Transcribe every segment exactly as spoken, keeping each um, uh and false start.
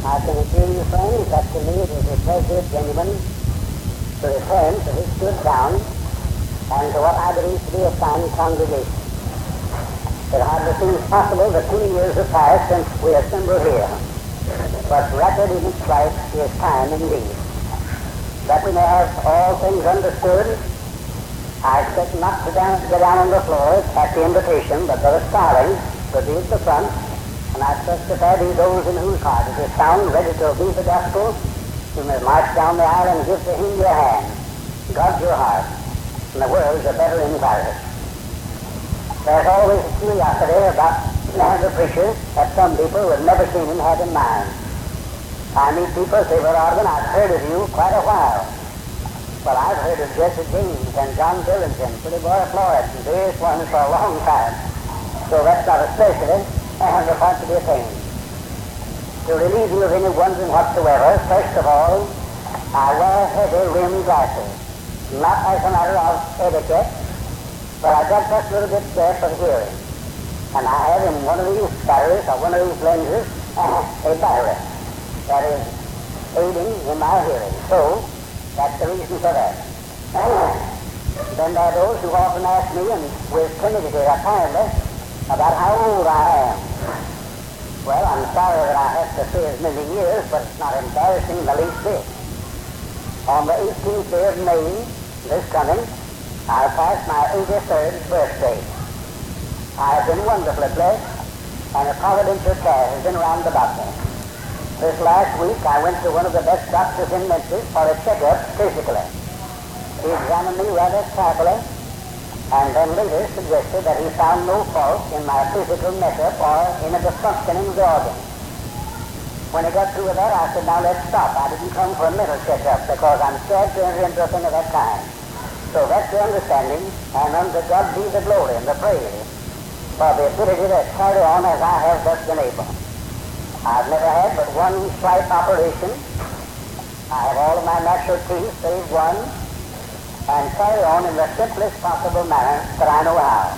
I can assure you, friends, that to me it is a pleasure genuine to return to this good town and to what I believe to be a fine congregation. It hardly seems possible that two years have passed since we assembled here, but rapid in its flight is time indeed. That we may have all things understood, I expect not to down, go down on the floor at the invitation, but Brother Starling will be at the front, and I trust that there be those in whose heart it is found ready to obey the gospel. You may march down the aisle and give to him your hand, God your heart, and the world's a better environment. There's always a curiosity about the preacher that some people would never seen him have in mind. I meet people say, well, Organ, I've heard of you quite a while. Well, I've heard of Jesse James and John Billington, Pretty Boy Floyd, and various ones for a long time. So that's not especially and the point to be attained. To relieve you of any wondering whatsoever, first of all, I wear heavy rimmed glasses. Not as a matter of etiquette, but I got just a little bit there for hearing. And I have in one of these batteries, or one of these lenses, a battery that is aiding in my hearing. So, that's the reason for that. Then there are those who often ask me, and with timidity apparently, about how old I am. Well, I'm sorry that I have to say as many years, but it's not embarrassing in the least bit. On the eighteenth day of May, this coming, I'll pass my eighty-third birthday. I have been wonderfully blessed, and a providential care has been round about me. This last week, I went to one of the best doctors in Memphis for a checkup physically. He examined me rather carefully, and then later suggested that he found no fault in my physical makeup or in a dysfunctioning of the organ. When he got through with that, I said, now let's stop. I didn't come for a mental checkup because I'm scared to enter into a thing of that kind. So that's the understanding, and unto God be the glory and the praise for the ability to carry on as I have thus been able. I've never had but one slight operation. I have all of my natural teeth, save one, and carry on in the simplest possible manner that I know how.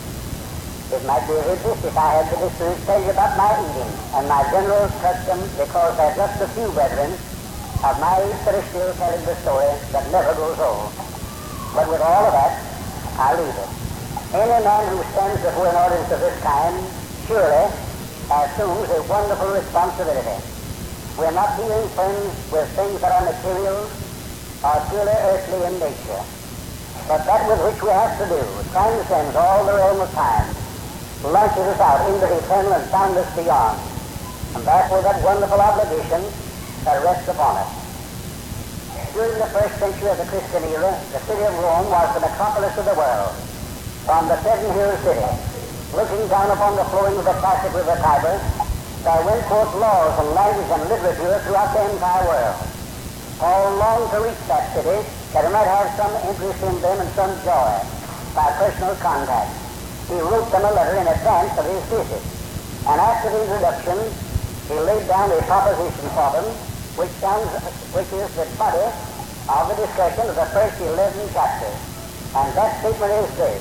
It might be hideous if I had to tell you about my eating and my general custom, because there are just a few brethren of my age that are still telling the story that never grows old. But with all of that, I leave it. Any man who stands before an audience of this kind surely assumes a wonderful responsibility. We're not dealing, friends, with things that are material or purely earthly in nature. But that with which we have to do transcends all the realm of time, launches us out into the eternal and boundless beyond. And therefore that wonderful obligation that rests upon us. During the first century of the Christian era, the city of Rome was the metropolis of the world. From the Seven Hill City, looking down upon the flowing of the classic river Tiber, there went forth laws and language and literature throughout the entire world. Paul longed to reach that city, that he might have some interest in them and some joy by personal contact. He wrote them a letter in advance of his visit, and after the introduction, he laid down a proposition for them, which sounds, which is the body of the discussion of the first eleven chapters. And that statement is this: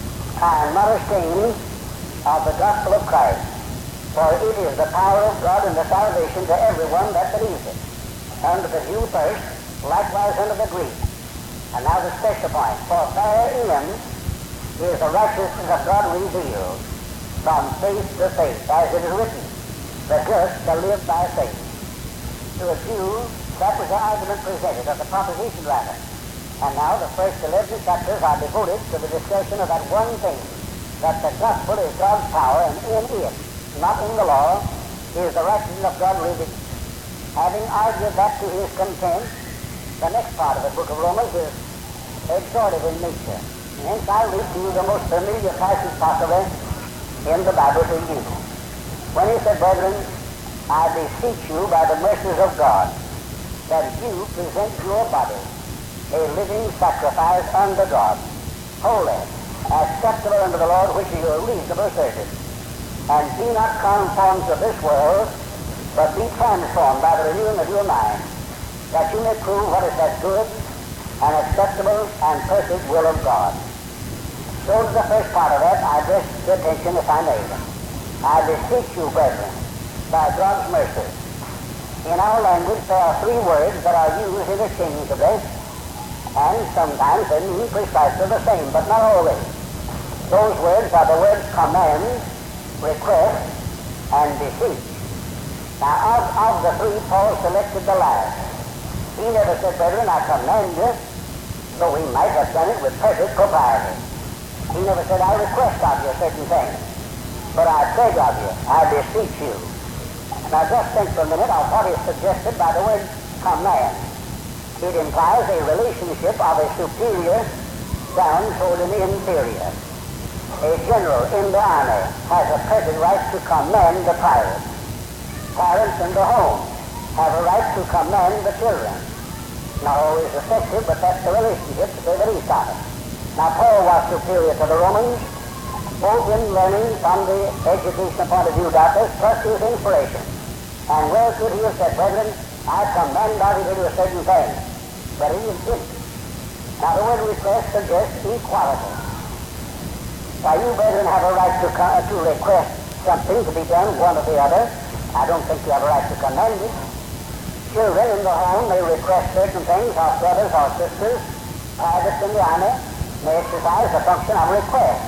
I am not ashamed of the gospel of Christ, for it is the power of God and the salvation to everyone that believes it, unto the Jew first, likewise unto the Greek. And now the special point: for therein is the righteousness of God revealed from faith to faith, as it is written, the just shall live by faith. To a Jew, that was the argument presented, of the proposition rather. And now the first eleven chapters are devoted to the discussion of that one thing, that the gospel is God's power, and in it, not in the law, is the righteousness of God revealed. Having argued that to his content, the next part of the book of Romans is exhortive in nature. And hence I read to you the most familiar passage possible in the Bible to you. When he said, brethren, I beseech you by the mercies of God, that you present your body a living sacrifice unto God, holy, acceptable unto the Lord, which is your reasonable service. And be not conformed to this world, but be transformed by the renewing of your mind, that you may prove what is that good and acceptable and perfect will of God. So to the first part of that, I address the attention, if I may. I beseech you, brethren, by God's mercy, In our language, there are three words that are used interchangeably, and sometimes they mean precisely the same, but not always. Those words are the words command, request, and beseech. Now, of, of the three, Paul selected the last. He never said, brethren, I command you, though he might have done it with perfect propriety. He never said, I request of you a certain thing, but I beg of you, I beseech you. Now just think for a minute of what is suggested by the word command. It implies a relationship of a superior down toward an inferior. A general in the army has a perfect right to command the private. Parents in the home have a right to command the children. Not always effective, but that's the relationship to say the least of it. Now Paul was superior to the Romans, both in learning from the educational point of view, doubtless, plus his inspiration. And where could he have said, brethren, I command of you to do a certain thing? But he didn't. Now the word request suggests equality. Why, you brethren have a right to, co- to request something to be done, one or the other. I don't think you have a right to command it. Children in the home may request certain things, or brothers or sisters, privates in the army may exercise the function of request.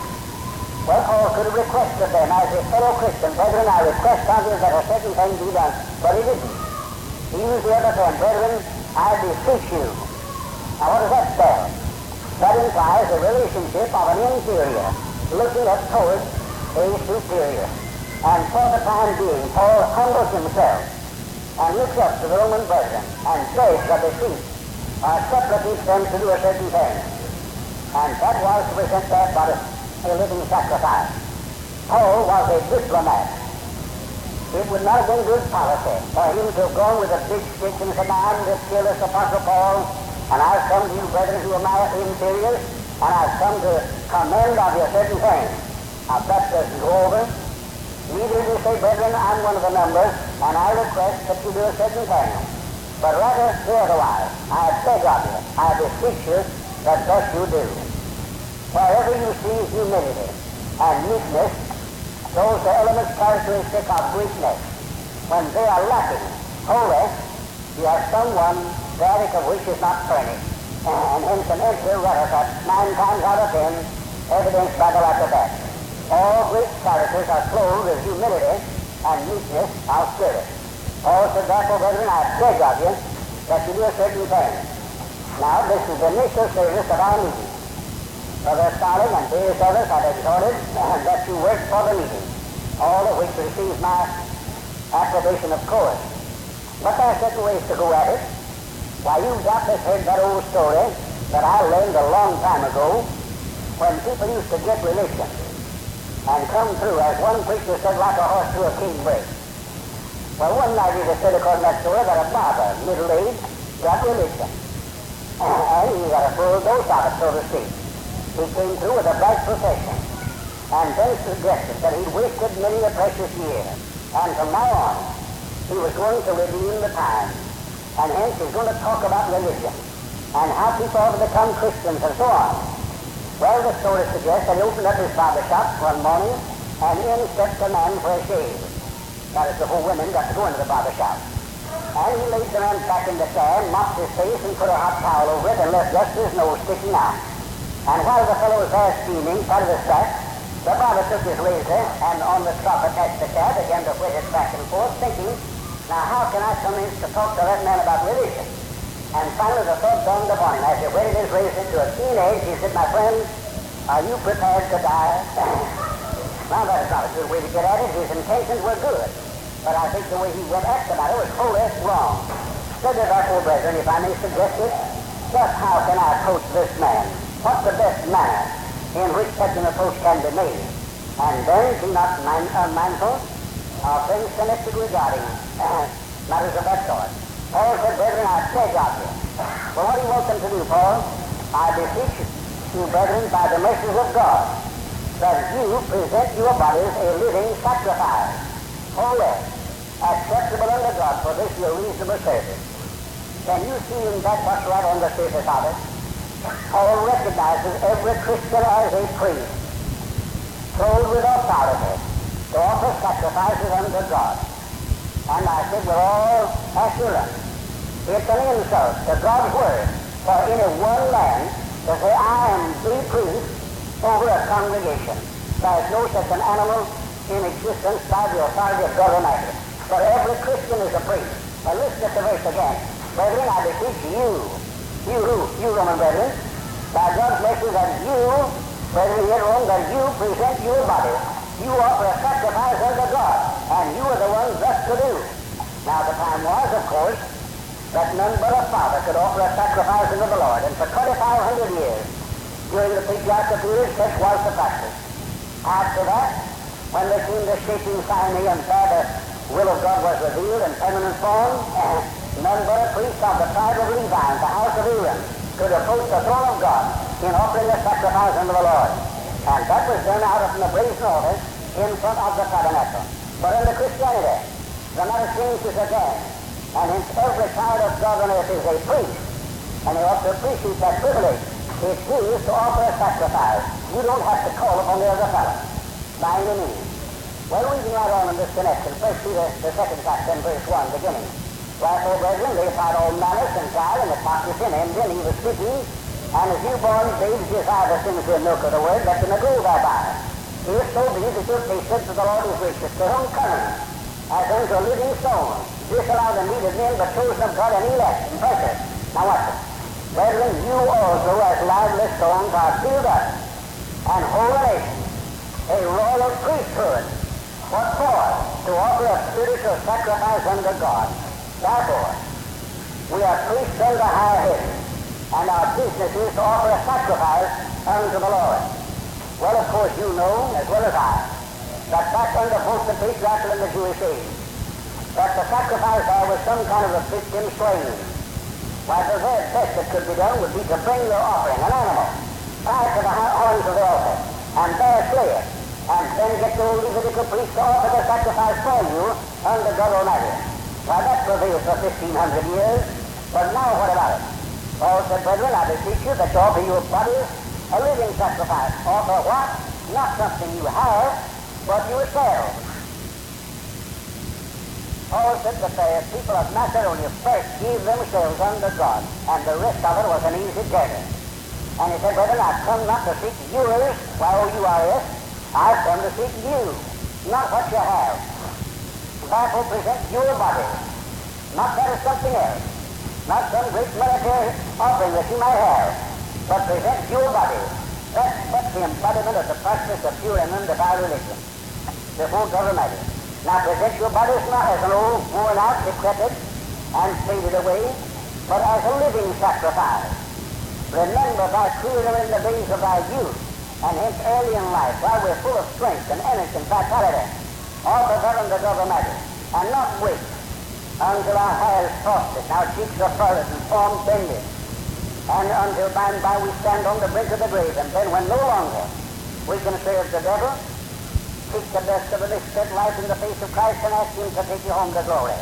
Well, Paul could have requested them as a fellow Christian, brethren, I request of you that a certain thing be done. But he didn't. He used the other term, brethren, I beseech you. Now what does that spell? That implies a relationship of an inferior looking up towards a superior. And for the time being, Paul humbles himself and looks up to the Roman brethren and begs or beseech or supplicates them to do a certain thing. And that was to present their body a living sacrifice. Paul was a diplomat. It would not have been good policy for him to have gone with a big stick and said, I am the fearless Apostle Paul, and I've come to you, brethren, who are my inferiors, and I've come to command of you a certain thing. Now that doesn't go over. Neither do you say, brethren, I'm one of the number, and I request that you do a certain thing. But rather do otherwise. I beg of you, I beseech you that thus you do. Wherever you see humility and meekness, those are elements characteristic of weakness. When they are lacking wholly, you have someone the attic of which is not furnished, and hence an empty rhetoric, nine times out of ten, evidenced by the lack of that. All great characters are clothed with humility and meekness of spirit. Paul said, therefore, brethren, I beg of you that you do a certain thing. Now, this is the initial service of our meeting. Brother Starling and various others have exhorted that you work for the meeting, all of which receives my approbation, of course. But there are certain ways to go at it. Why, you've doubtless heard that old story that I learned a long time ago when people used to get religion and come through, as one preacher said, like a horse through a cane brake. Well, one night it is said, according to that story, that a barber, middle-aged, got religion. And he got a full dose of it, so to speak. He came through with a bright profession, and then suggested that he'd wasted many a precious year, and from now on, he was going to redeem the time, and hence he's going to talk about religion, and how people ought to become Christians, and so on. Well, the story suggests that he opened up his barber shop one morning, and in stepped a man for a shave. That is, before women got to go into the barber shop. And he laid the man back in the chair, mopped his face, and put a hot towel over it, and left just his nose sticking out. And while the fellow was there steaming, part of the sack, the barber took his razor and on the strop attached the chair began to whip it back and forth, thinking, now how can I commence to talk to that man about religion? And finally the thought dawned upon him as he whetted his razor to a keen edge. He said, my friend, are you prepared to die? Now that is not a good way to get at it. His intentions were good, but I think the way he went at the matter was wholly wrong. Study therefore, brethren, if I may suggest it, just how can I approach this man? What's the best manner in which such an approach can be made? And then be not mind, uh, mindful of things connected regarding uh, matters of that sort. Paul said, brethren, I beg of you. Well, what do you want them to do, Paul? I beseech you, brethren, by the mercies of God, that you present your bodies a living sacrifice, holy, acceptable unto God, for this your reasonable service. Can you see in that what's right on the surface of it? Paul recognizes every Christian as a priest, clothed with authority, to offer sacrifices unto God. And I said, with all assurance, it's an insult to God's word for any one man to say, I am the priest over a congregation. There is no such an animal in existence by the authority of God Almighty. For every Christian is a priest. Now listen to the verse again. Brethren, I beseech you, you who, you Roman brethren, by God's mercy that you, brethren here at Rome, that you present your body. You offer a sacrifice unto God, and you are the ones thus to do. Now the time was, of course, that none but a father could offer a sacrifice unto the Lord. And for twenty-five hundred years, during the patriarchal period, such was the practice. After that, when they came to shaking Sinai and there the will of God was revealed in permanent form, none but a priest of the tribe of Levi, the house of Aaron, could approach the throne of God in offering a sacrifice unto the Lord. And that was done out of the brazen altar in front of the tabernacle. But under Christianity, the matter changes again. And hence every child of God on earth is a priest. And they ought to appreciate that privilege. It's his to offer a sacrifice. You don't have to call upon the other fellow. By any means. Well, reading right on in this connection, first Peter, the second chapter, and verse one, beginning. Wherefore, brethren, lay aside all malice and guile and hypocrisy and envy and evil speaking, and as newborn babes desire the things of milk of the word, that they may grow thereby. If so be that your patience of the Lord is gracious, to whom coming, as unto a living stone, disallow the meat of men, but chosen of God and elect and precious. Now watch it. Brethren, you also as lively stones are built up, and holy nation, a royal priesthood. What for? To offer a spiritual sacrifice unto God. Therefore, we are priests unto high heaven, and our business is to offer a sacrifice unto the Lord. Well, of course, you know, as well as I, that back under both the patriarchal and the Jewish age, that the sacrifice there was some kind of a victim slain. Why, the very best that could be done would be to bring your offering, an animal, tie it to the horns of the altar, and there slay it, and then get the Levitical priest to offer the sacrifice for you unto God Almighty. Why, that prevailed for fifteen hundred years, but now what about it? Paul said, brethren, I beseech you that you offer your bodies a living sacrifice. Offer what? Not something you have, but yourselves. Paul said that the people of Macedonia first gave themselves unto God, and the rest of it was an easy journey. And he said, brethren, I've come not to seek yours, while you are it, I've come to seek you, not what you have. Therefore present your body, not that of something else, not some great military offering that you might have, but present your body. That's, that's the embodiment of the practice of pure and undefiled religion before God Almighty. Now present your bodies not as an old, worn out, decrepit, and faded away, but as a living sacrifice. Remember thy Creator in the days of thy youth, and hence early in life, while we're full of strength and energy and vitality, offer that unto God Almighty, and not wait until our hair is frosted, our cheeks are furrowed and form bended, and until by and by we stand on the brink of the grave, and then when no longer we can serve the devil, seek the best of this dead life in the face of Christ and ask him to take you home to glory.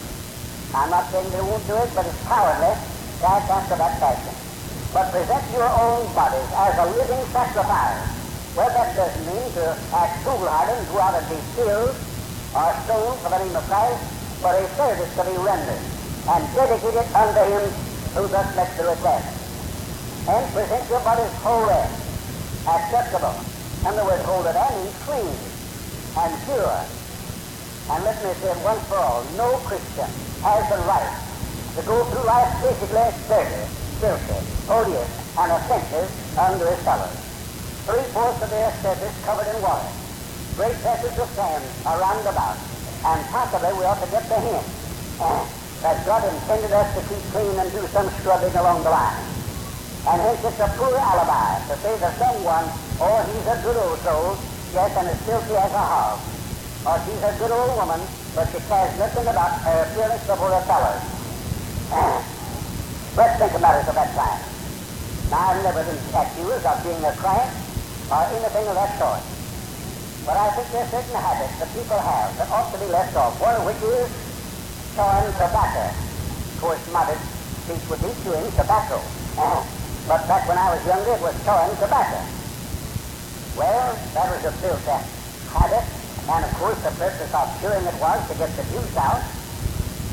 I'm not saying they won't do it, but it's cowardly to act after that fashion. But present your own bodies as a living sacrifice. Well, that doesn't mean to act foolhardy and go out and be killed or stoned for the name of Christ, but a service to be rendered and dedicated unto him who thus makes the request. And present your bodies holy, acceptable. In other words, holy that means clean and pure. And let me say it once for all, no Christian has the right to go through life basically dirty, filthy, odious, and offensive under his fellows. Three-fourths of their surface covered in water. Great patches of sand around about. And possibly we ought to get the hint uh, that God intended us to keep clean and do some scrubbing along the line. And hence it's a poor alibi to say that someone, oh, he's a good old soul, yes, and as filthy as a hog. Or she's a good old woman, but she cares nothing about her appearance before her fellows. Uh, let's think about it of that time. Now, I've never been accused of being a crank or anything of that sort. But I think there are certain habits that people have that ought to be left off. One of which is chewing tobacco. Of course, modern speech would be chewing tobacco. Uh, but back when I was younger, it was chewing tobacco. Well, that was a filthy habit, and of course the purpose of chewing it was to get the juice out,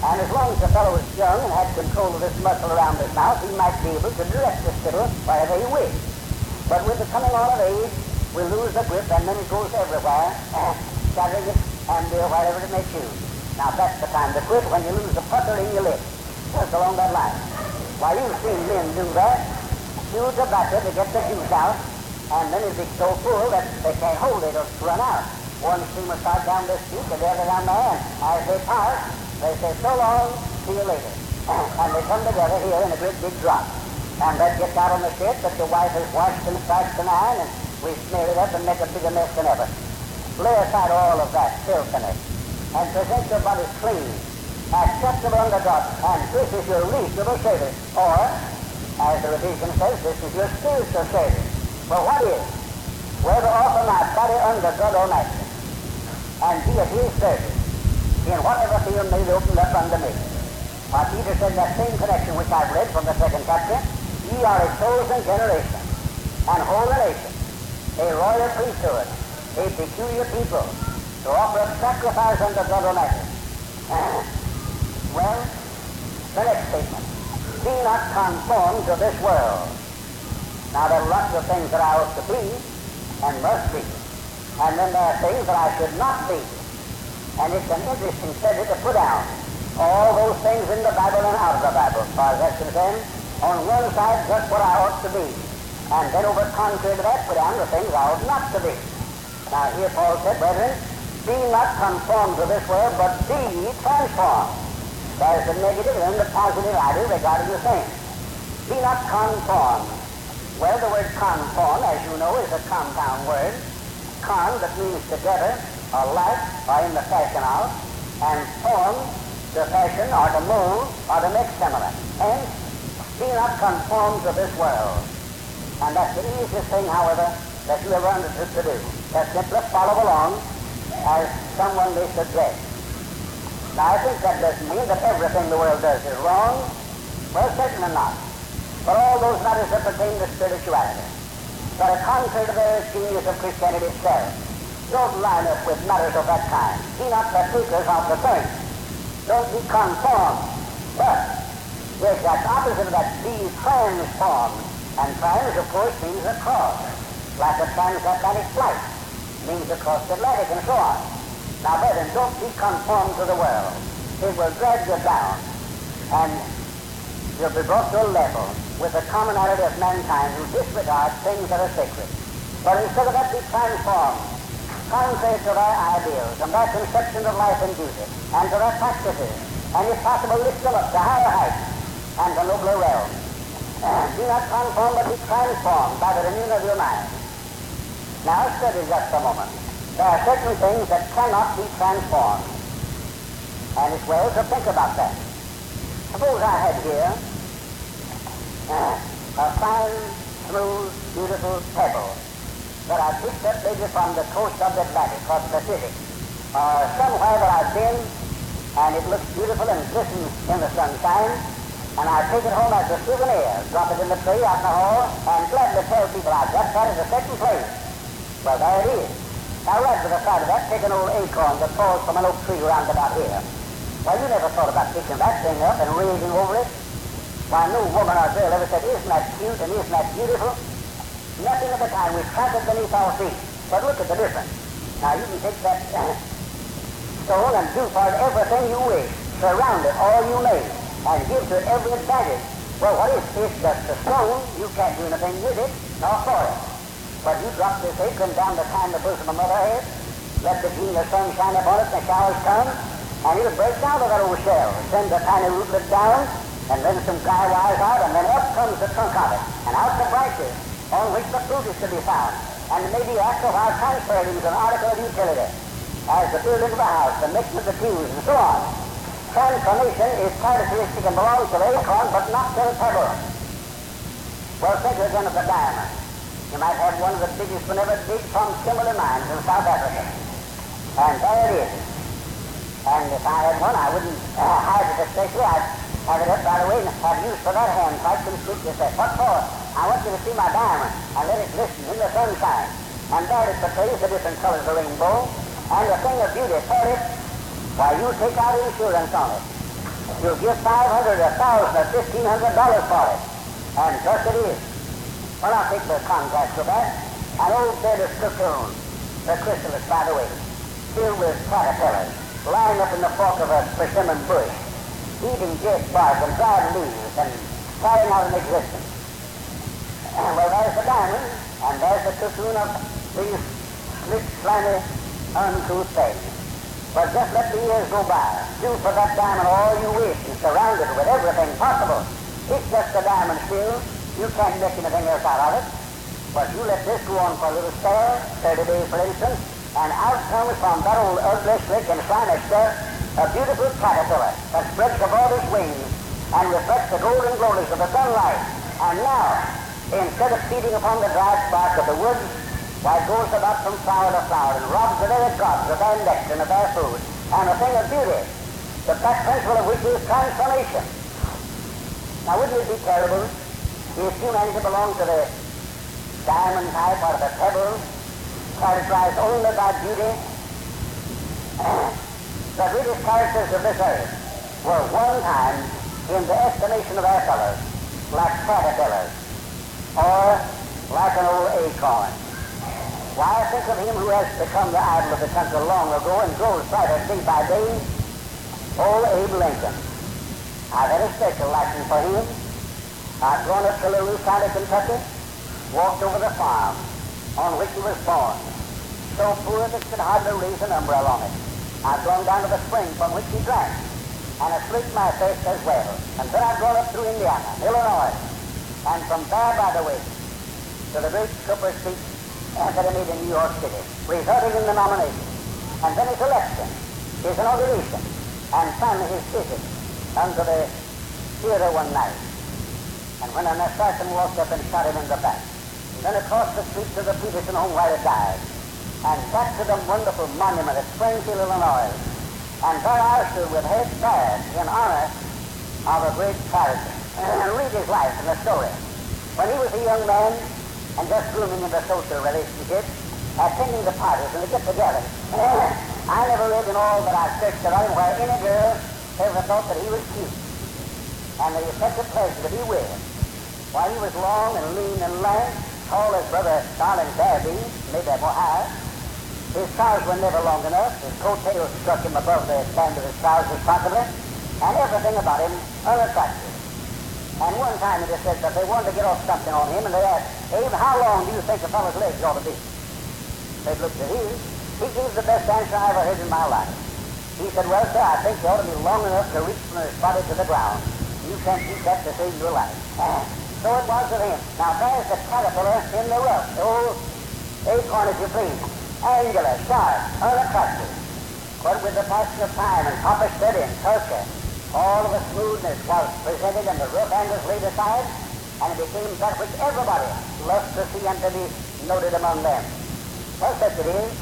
And as long as the fellow was young and had control of this muscle around his mouth, he might be able to direct the spittle wherever he wished. But with the coming on of age, we lose the grip, and then it goes everywhere, scattering it and uh, wherever it may choose. Now that's the time to quit, when you lose the pucker in your lip. Just along that line. Why, you've seen men do that. Chew tobacco to get the juice out, and then it's so full that they can't hold it or run out. One steamer starts down this street, and the other down there, and as they pass, they say, so long, see you later. And they come together here in a great big drop. And that gets out on the shirt that the wife has washed and starched and ironed, and we smear it up and make a bigger mess than ever. Lay aside all of that filthiness and present your body clean, acceptable unto God, and this is your reasonable service. Or, as the revision says, this is your spiritual service. Well, what is? Well, to offer my body under God Almighty, and be at His service, in whatever field may be opened up unto me. What Peter said in that same connection which I've read from the second chapter, ye are a chosen generation, and holy nation, a royal priesthood, a peculiar people, to offer up sacrifice unto God Almighty. Uh, well, the next statement, be not conformed to this world. Now there are lots of things that I ought to be, and must be, and then there are things that I should not be. And it's an interesting subject to put down all those things in the Bible and out of the Bible, as far as that's concerned. On one side, just what I ought to be. And then over contrary to that, put down the things I ought not to be. Now here Paul said, brethren, be not conformed to this world, but be ye transformed. There's the negative and the positive idea regarding the same. Be not conformed. Well, the word conform, as you know, is a compound word. Con, that means together, or like, or in the fashion of, and form, the fashion, or the mold, or the make similar. Hence, be not conformed to this world. And that's the easiest thing, however, that you ever undertook to do. Just simply follow along as someone may suggest. Now, I think that doesn't mean that everything the world does is wrong. Well, certainly not. But all those matters that pertain to spirituality, that are contrary to the genius of Christianity itself, don't line up with matters of that kind. Be not partakers of the thing. Don't be conformed. But the exact opposite of that, be transformed. And trans, of course, means a cross. Like a transatlantic flight means across the Atlantic and so on. Now, brethren, don't be conformed to the world. It will drag you down. And you'll be brought to a level with the commonality of mankind who disregard things that are sacred. But instead of that, be transformed, contrary to their ideals and their conception of life and duty, and to their practices, and if possible, lift them up to higher heights and to nobler realms. Uh, be not conformed, but be transformed by the renewing of your mind. Now, study just a moment. There are certain things that cannot be transformed, and it's well to think about that. Suppose I had here uh, a fine, smooth, beautiful pebble that I picked up maybe from the coast of the Atlantic or the Pacific, or somewhere that I've been, and it looks beautiful and glistens in the sunshine, and I take it home as a souvenir, drop it in the tree out in the hall, and gladly tell people I got that at a certain place. Well, there it is. Now, right to the side of that, take an old acorn that falls from an oak tree around about here. Well, you never thought about picking that thing up and raising over it? Why, no woman or girl ever said, isn't that cute and isn't that beautiful? Nothing of the kind. We trample it beneath our feet. But look at the difference. Now, you can take that uh, stone and do for it everything you wish. Surround it all you may, and give to it every advantage. Well, what is it? It's just a stone. You can't do anything with it, nor for it. But you drop this acorn down the kind of bosom of Mother Earth, let the genial sun shine upon it, and the showers come, and it'll break down to that old shell, send the tiny rootlet down, and then some guy wires out, and then up comes the trunk of it, and out the branches on which the fruit is to be found. And maybe after a while transferred into an article of utility, as the building of the house, the mixing of the pews, and so on. Transformation is characteristic and belongs to the acorn, but not to the pebble. Well, think again of the diamond. You might have one of the biggest one ever dig from Kimberley mines in South Africa. And there it is. And if I had one, I wouldn't uh, hide it especially. I'd have it up right away and have use for that hand type and speak to say, what for? I want you to see my diamond. And let it glisten in the sunshine. And there it portrays the different colors of the rainbow. And the thing of beauty for it, why, you take out insurance on it. you'll give five hundred, a thousand, or fifteen hundred dollars for it. And thus it is. Well, I'll take the contrast with that. An old bed of cocoon, the chrysalis, by the way, filled with caterpillars, lying up in the fork of a persimmon bush, eating dead bark and dried leaves and carrying out an existence. Well, there's the diamond, and there's the cocoon of these slick, slimy, uncouth things. But just let the years go by. Do for that diamond all you wish and surround it with everything possible. It's just a diamond still. You can't make anything else out of it. But you let this go on for a little spell, thirty days for instance, and out comes from that old ugly, slick, and shiny stuff a beautiful caterpillar that spreads abroad its wings and reflects the golden glories of the sunlight. And now, instead of feeding upon the dry spark of the woods, why it goes about from flower to flower and robs the very gods of their nectar and of their food, and a thing of beauty, the back principle of which is transformation. Now, wouldn't it be terrible if humanity belonged to the diamond type or the pebble, characterized only by beauty? The greatest characters of this earth were one time, in the estimation of our fellows, like caterpillars, or like an old acorn. Why, think of him who has become the idol of the country long ago and grows brighter day by day, old Abe Lincoln. I've had a special liking for him. I've grown up to Little County, Kentucky, walked over the farm on which he was born, so poor that could hardly raise an umbrella on it. I've gone down to the spring from which he drank, and have slaked my thirst as well. And then I've gone up through Indiana, Illinois, and from there, by the way, to the great Cooper speech that he made in New York City, resulting in the nomination, and then his election, his inauguration, and finally his visit unto the theater one night. And when an assassin walked up and shot him in the back, and then across the street to the Peterson home where he died, and back to the wonderful monument at Springfield, Illinois, and there I stood with head bowed in honor of a great character, and read his life and the story. When he was a young man, and just blooming in the social relationships, attending the parties and the get-togethers, I never read in all that I've searched around where any girl ever thought that he was cute, and that he was such a pleasure to be with. While he was long and lean and lank, tall as Brother Darling Darby, maybe more high, his trousers were never long enough, his coattails struck him above the band of his trousers possibly, and everything about him unattractive. And one time he just said that they wanted to get off something on him, and they asked, Abe, how long do you think a fellow's legs ought to be? They looked at him. He gave the best answer I ever heard in my life. He said, well, sir, I think they ought to be long enough to reach from his body to the ground. You can't keep that to save your life. So it was with him. Now, there's the caterpillar in the rough, the old acorn, if you please. Angular, sharp, unattractive. But with the passage of time and copper study and culture, all of the smoothness was presented and the rough angles laid aside, and it became that which everybody loves to see and to be noted among them. Well, such it is.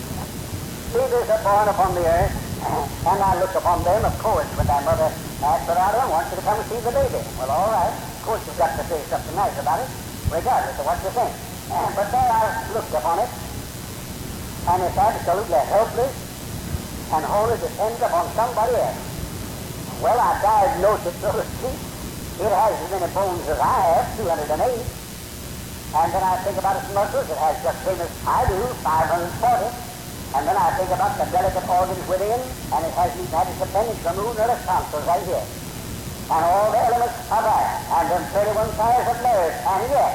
Babies are born upon the earth, and I look upon them, of course, when their mother asks, but I don't want you to come and see the baby. Well, all right. Of course, you've got to say something nice about it, regardless of what you think. But there I looked upon it, and it's absolutely helpless and wholly depends upon somebody else. Well, I diagnosed it, so to speak. It has as many bones as I have, two hundred eight. And then I think about its muscles. It has just same as I do, five hundred forty. And then I think about the delicate organs within, and it has even had its appendage removed and its tonsils right here. And all the elements are there, and then thirty-one pairs of nerves, and yet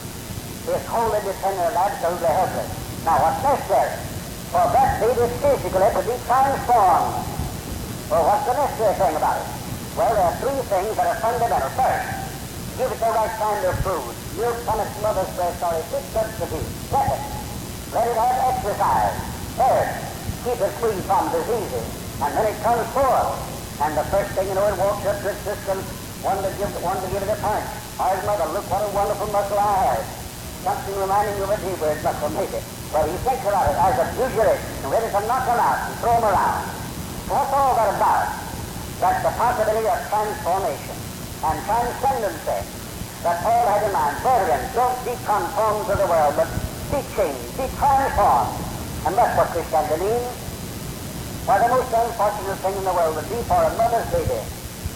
it's wholly dependent and absolutely helpless. Now, what's necessary? For that baby physically to be transformed. Well, what's the necessary thing about it? Well, there are three things that are fundamental. First, give it the right kind of food. Milk from its mother's breast or a fit substitute. Second, let it have exercise. Third, keep it free from diseases. And then it comes forth. And the first thing you know, it walks up to its system, one to give, one to give it a punch. Or his mother, look what a wonderful muscle I have. Something reminding you of a T-bird muscle, maybe. But he thinks about it as a pugilist, ready to knock him out and throw him around. What's all that about? That's the possibility of transformation and transcendency that Paul had in mind. Brethren, don't be conformed to the world, but be changed, be transformed. And that's what Christianity means. Why, the most unfortunate thing in the world would be for a mother's baby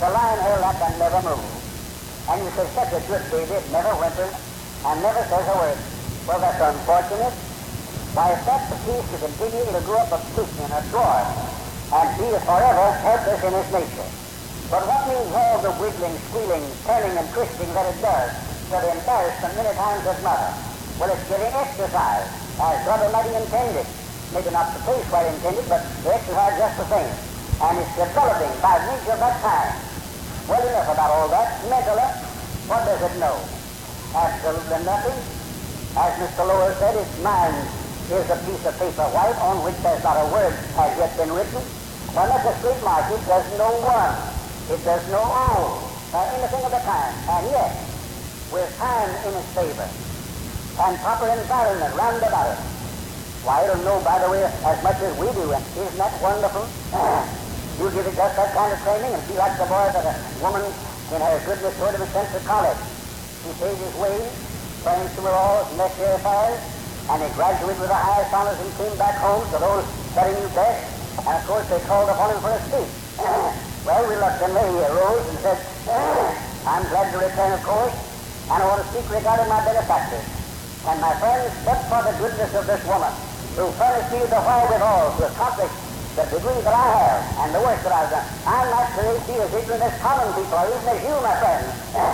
The lion held up and never moved. And you say, such a good baby, it never whimpers and never says a word. Well, that's unfortunate. Why, if that's the case, you continue to grow up a kitten in a drawer and be forever helpless in its nature. But what means all the wiggling, squealing, turning, and twisting that it does to the embarrassment many times of mother? Well, it's getting exercise, as God Almighty intended. Maybe not the place where intended, but the exercise just the same. And it's developing by means of that time. Well, enough about all that. Mentally, what does it know? Absolutely nothing. As Mister Lower said, its mind is a piece of paper white on which there's not a word has yet been written. Well, that's a straight mark. It does no one. It does no all, or anything of the kind. And yet, with time in its favor and proper environment round about it, why, it'll know, by the way, as much as we do. And isn't that wonderful? You give it just that kind of training and be like the boy that a woman in her goodness sort of sent to college. He paid his way, learned to all his necessary affairs, and he graduated with the highest honors and came back home to those that he knew best. And of course they called upon him for a speech. Well, reluctantly he arose and said, I'm glad to return, of course, and I want to speak regarding my benefactors. And my friends, but for the goodness of this woman, who furnished me the wherewithal to accomplish the degree that I have and the work that I've done, I'm not sure she is ignorant as common people are, even as you, my friends.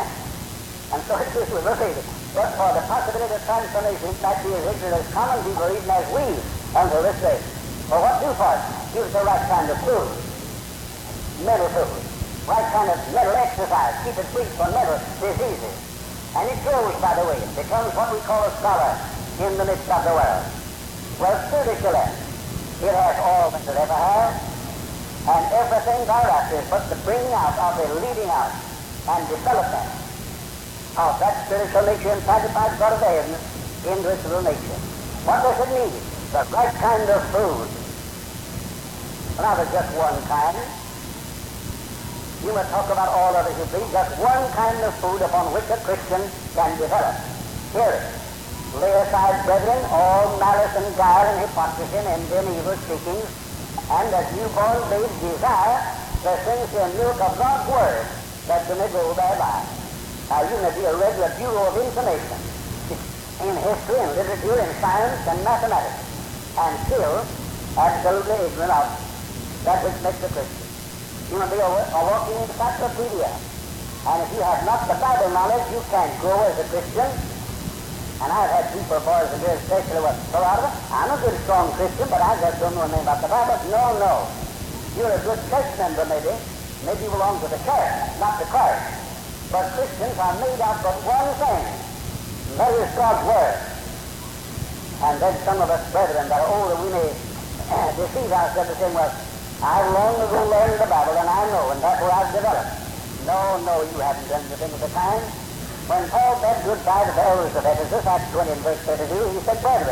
And so it is with the lady. But for the possibility of transformation, it might be as ignorant as common people, even as we, until this day. Well, what do for it? Gives the right kind of food. Mental food. Right kind of mental exercise. Keep it free from mental diseases. And it grows, by the way. It becomes what we call a scholar in the midst of the world. Well, spiritually, it has all that it ever has. And everything thereafter is but the bringing out of the leading out and development of that spiritual nature implanted by God of the heavens into its little nature. What does it need? The right kind of food. Not just one kind. You must talk about all of it, you please. Just one kind of food upon which a Christian can develop. Hear it. Lay aside, brethren, all malice and guile and hypocrisy and envy and evil speakings, and as newborn babes desire the sincere milk of God's word, that you may grow thereby. Now, you may be a regular bureau of information in history and literature and science and mathematics, and still absolutely ignorant of that which makes a Christian. You may be a, a walking encyclopedia, and if you have not the Bible knowledge, you can't grow as a Christian. And I've had people, boys and girls, especially what so out of it. I'm a good, strong Christian, but I just don't know anything about the Bible. No, no. You're a good church member, maybe. Maybe you belong to the church, not the Christ. But Christians are made out of one thing. That is God's Word. And then some of us brethren that are older, we may deceive ourselves and say, well, I've long ago learned the Bible, and I know, and that's where I've developed. No, no, you haven't done anything of the kind. When Paul bade goodbye to the elders of Ephesus, Acts twenty and verse thirty-two, he said, brethren,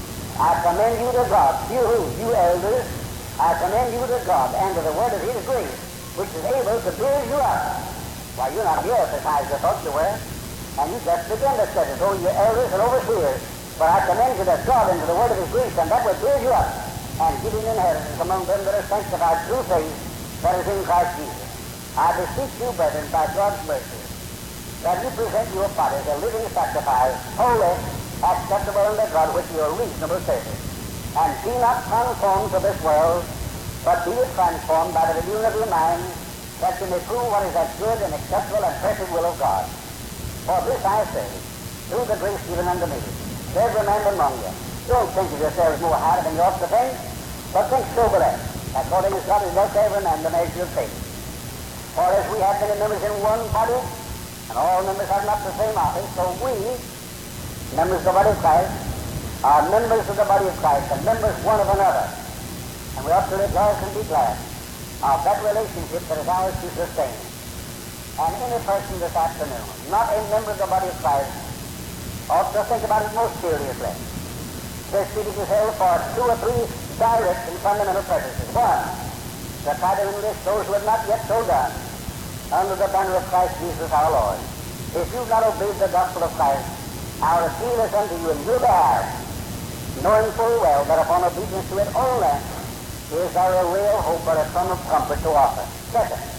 I commend you to God, you who, you elders, I commend you to God and to the word of his grace, which is able to build you up. Why, you're not here as I thought you were, and you just begin to study, so you elders and overseers. But I commend you to God and to the word of his grace, and that will build you up, and give you an inheritance among them that are sanctified through faith that is in Christ Jesus. I beseech you, brethren, by God's mercy, that you present your bodies a living sacrifice, holy, acceptable unto God, which is your reasonable service. And be not conformed to this world, but be transformed by the renewing of your mind, that you may prove what is that good and acceptable and perfect will of God. For this I say, through the grace given unto me, to every man among you. Don't think of yourselves more higher than you ought to think, but think soberly, according as God has dealt to every man the measure of faith. For as we have many members in one body, and all members have not the same office, so we, members of the body of Christ, are members of the body of Christ, and members one of another. And we ought to rejoice and be glad of that relationship that is ours to sustain. And any person this afternoon, not a member of the body of Christ, ought to think about it most seriously. This meeting is held for two or three direct and fundamental purposes. One, to try to enlist those who have not yet so done under the banner of Christ Jesus our Lord. If you've not obeyed the gospel of Christ, our appeal is unto you in your behalf, knowing full well that upon obedience to it only is there a real hope or a sum of comfort to offer. Second,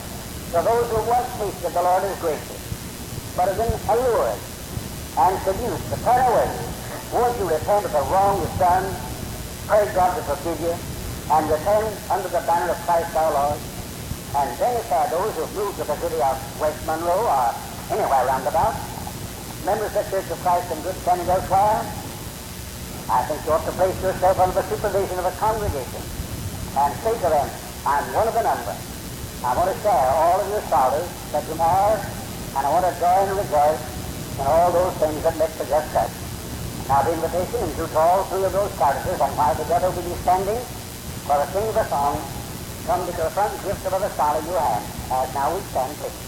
to those who once tasted the Lord is gracious, but have been allured and seduced to turn away. Won't you repent of the wrong you've done, pray God to forgive you, and return under the banner of Christ our Lord? And then if there are those who have moved to the city of West Monroe or anywhere round about, members of the Church of Christ in good standing elsewhere, I think you ought to place yourself under the supervision of a congregation and say to them, I'm one of the number. I want to share all of your sorrows that you have, and I want to join and rejoice in all those things that make the just church. Now the invitation is due to all three of those characters, and while together we be standing for the singing of a song, come to the front, give the brother Sol in your hand, as now we stand, please.